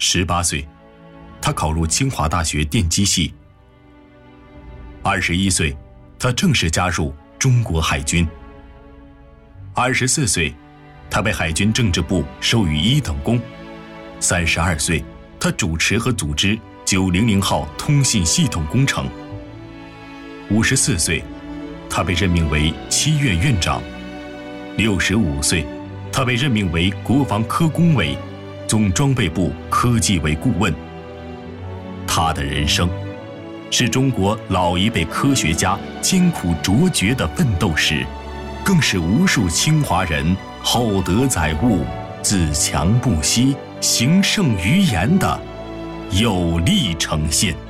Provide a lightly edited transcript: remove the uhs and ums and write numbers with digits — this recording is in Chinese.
18岁，他考入清华大学电机系。21岁，他正式加入中国海军。24岁，他被海军政治部授予1等功。32岁，他主持和组织900号通信系统工程。54岁，他被任命为7院院长。65岁，他被任命为国防科工委总装备部科技委顾问。他的人生是中国老一辈科学家艰苦卓绝的奋斗史，更是无数清华人厚德载物、自强不息、行胜于言的有力呈现。